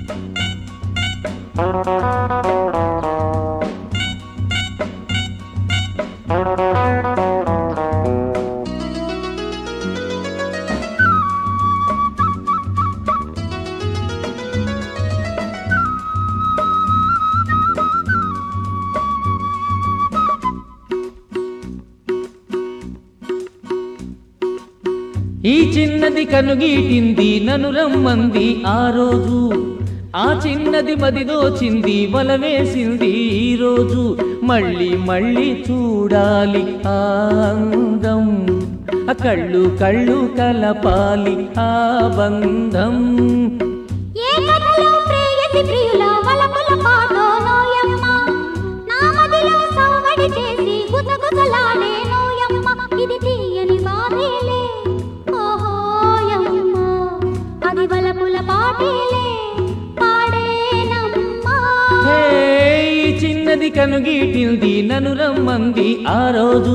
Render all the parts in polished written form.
ఈ చిన్నది కనుగీటింది నన్ను రమ్మంది ఆ రోజు, ఆ చిన్నది మదిదోచింది వల వేసింది ఈ రోజు. మళ్ళీ మళ్ళీ చూడాలి ఆ అందం, కళ్ళు కళ్ళు కలపాలి ఆ బంధం. ఏ కథలో ప్రేయసి ప్రియుల వలపుల పాటోనోయమ్మ, నా మదిలో సవ్వడి చేసి గుసగుసలాడే నోయమ్మ. ఇది తీయని బాధేలే ఓహోయమ్మ, అది వలపుల పాటేలే పాడేనమ్మా. హే ఈ చిన్నది కనుగీటింది నన్ను రమ్మంది ఆ రోజు.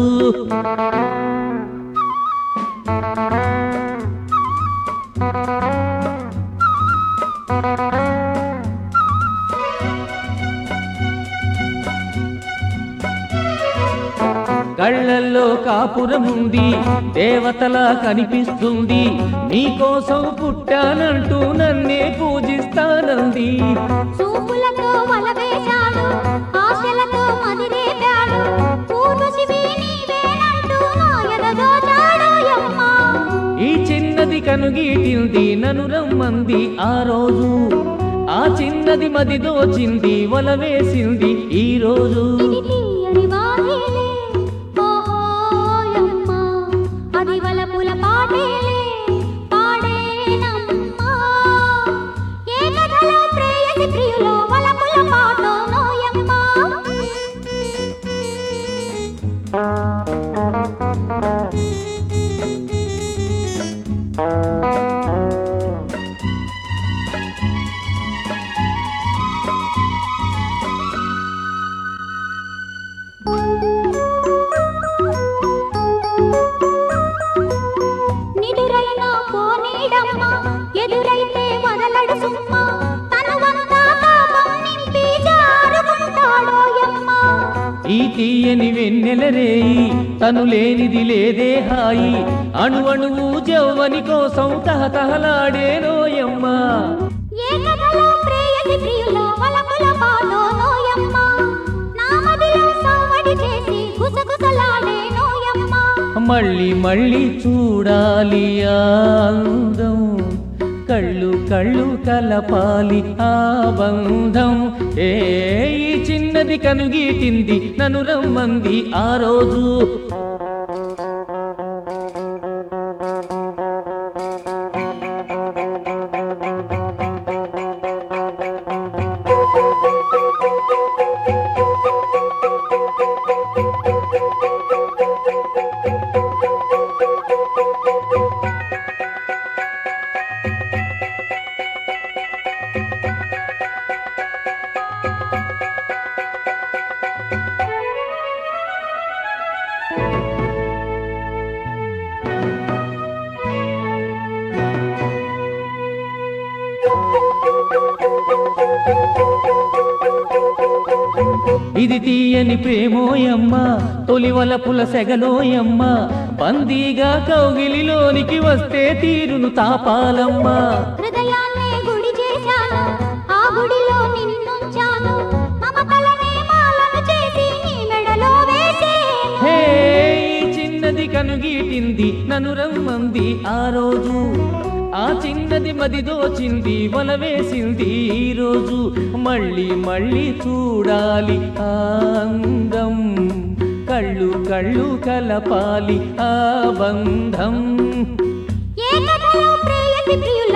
కళ్ళల్లో కాపురముంది దేవతలా కనిపిస్తుంది, నీకోసం పుట్టానంటూ నన్నే పూజిస్తానంది. చూపులతో వలవేశాడు, ఆశలతో మదిరేపాడు, పూర్వశివే నీవేనంటూ నా ఎదగోచాడోయమ్మ. ఈ చిన్నది కనుగీటింది నన్ను రమ్మంది ఆ రోజు, ఆ చిన్నది మదిదోచింది వల వేసింది ఈ రోజు. ఇది తీయని బాధేలే ఓహోయమ్మ, అది వలపుల పాటేలే పాడేనమ్మా. ఏ కథలో ప్రేయసి ప్రియులో వలపుల పాటోనోయమ్మ. నిదురైనా పోనీడమ్మ, ఎదురైతే వదలడు సుమ్మ, తనువంతా తాపం నింపి జారుకుంటాడోయమ్మ. ఈ తీయని వెన్నెల రేయి తను లేనిది లేదే హాయి, అణువణువు జవ్వని కోసం తహతహలాడేనోయమ్మ. ఏ కథలో ప్రేయసి ప్రియుల వలపుల పాటోనోయమ్మ, నా మదిలో సవ్వడి చేసి గుసగుసలాడేనోయమ్మ. మళ్ళీ మళ్ళీ చూడాలి ఆ అందం, కళ్ళు కళ్ళు కలపాలి ఆ బంధం. ఏ ఈ చిన్నది కనుగీటింది నన్ను రమ్మంది ఆ రోజు. ఇది తీయని ప్రేమోయమ్మ, తొలి వలపుల సెగలోయమ్మ, బందీగా కౌగిలిలోనికి వస్తే తీరును తాపాలమ్మ. హృదయాన్నే గుడి చేశాను, ఆ గుడిలో నిన్నుంచాను, మమతలనే మాలను చేసి నీ మెడలో వేసేను. హే ఈ చిన్నది కనుగీటింది నన్ను రమ్మంది ఆ రోజు, ఆ చిన్నది మదిదోచింది వల వేసింది ఈ రోజు. మళ్ళీ మళ్ళీ చూడాలి ఆ అందం, కళ్ళు కళ్ళు కలపాలి ఆ బంధం. ఏ కథలో ప్రేయసి ప్రియుల